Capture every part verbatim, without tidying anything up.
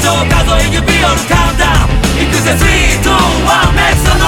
数え指折るカウンダウンいくぜスリー、ツー、ワン Make some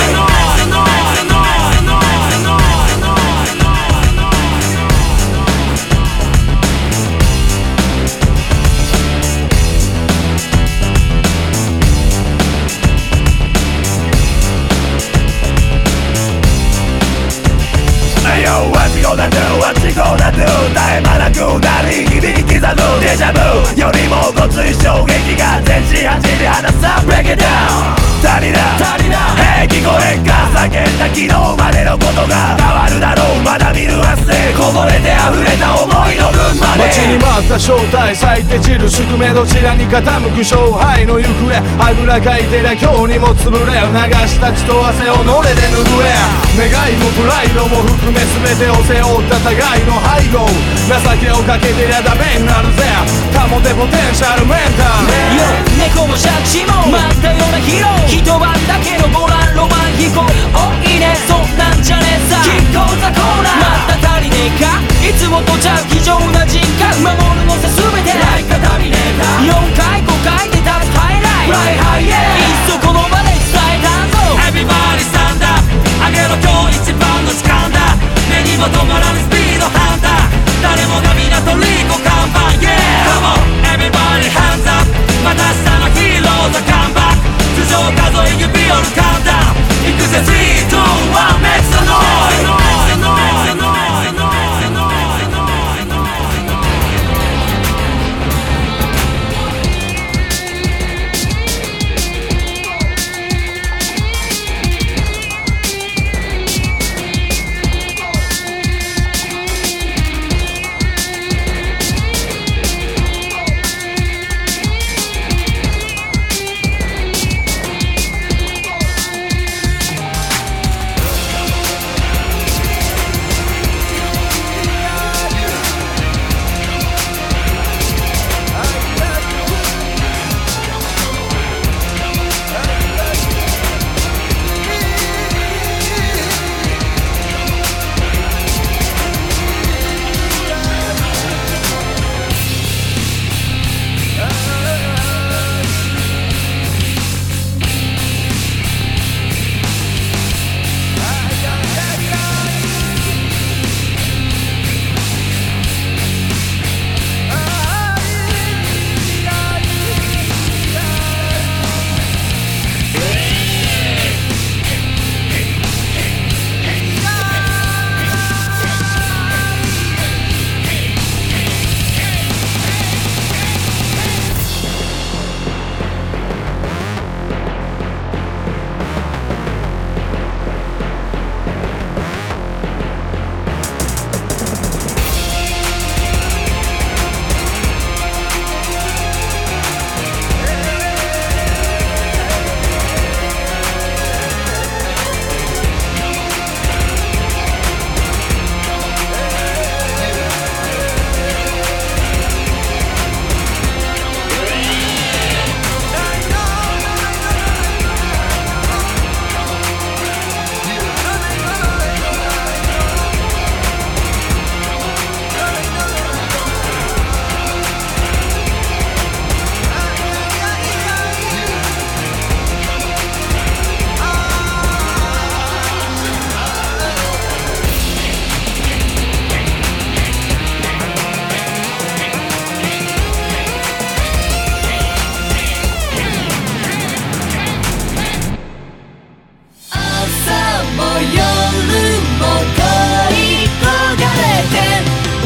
noise。What's gonna do, what's gonna do 絶え間なく鳴り響き刻むデジャブよりもごつい衝撃が全身走り離さ Break it down 足りな足りな Hey 聞こえんか叫んだ昨日までのことが変わるだろうまだ見ぬ明日へこぼれて溢れた思いの分まで待ちに待った正体咲いて散る宿命どちらに傾く勝敗の行方あぐらかいてりゃ今日にも潰れ流した血と汗をのれで拭え願いもプライドも含め全てを背負った互いの背後情けをかけてりゃダメになるぜ保てポテンシャルメンタルよ猫もシャチも待ったようなヒーロー一晩だけのボランロマン飛行おいいねそんなんじゃねえさキッコーザコーナーまた足りねえかいつもとちゃう非常な人格守るのさ全てライカタミネーターよんかいごかいで立つハイライトフライハイエーいっそこの場で伝えたぞ Everybody stand up あげろ今日一番の時間だ目にも止まらぬスピードハンター誰もが港リコ看板 Yeah Come on everybody hands up また明日のヒーローズカムバック頭上数え指折るカウンダウンいくぜスリー、ツー、ワン Make some noise。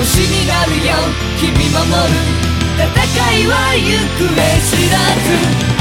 日々守る戦いは行方知らず